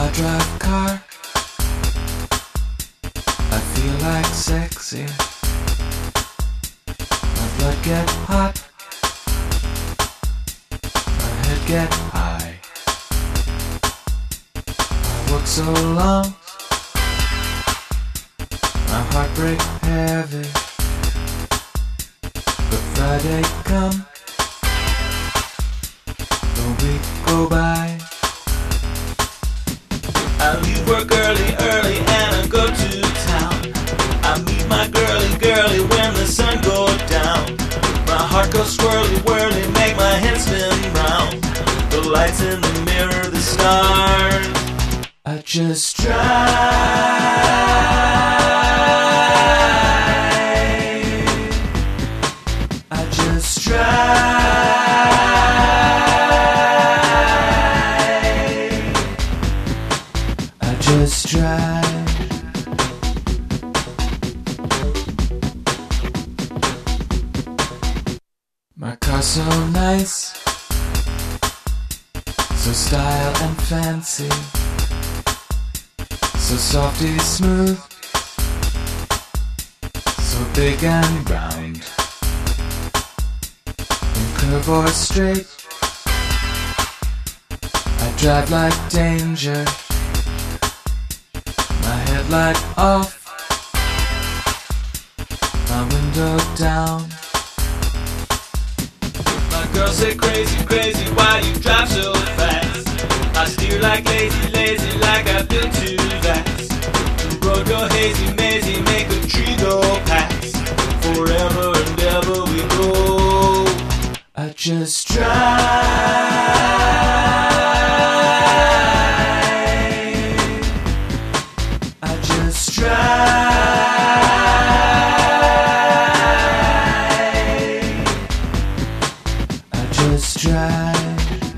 drive car, I feel like sexy. My blood get hot, my head get high. I work so long, my heart break heavy. But Friday come, the week go by. I leave work early and I go to town. I meet my girly when the sun goes down. My heart goes whirly, make my head spin round. The lights in the mirror, the stars. I just drive. I just drive. I just drive. My car's so nice, so style and fancy, so softy smooth, so big and round, in curve or straight. I drive like danger, my headlight off, my window down. My girl say crazy, why you drive so fast? I steer like lazy, like I feel too fast. The road go hazy, mazy, make a tree go past. Forever and ever we go. I just drive. I just drive. I just drive.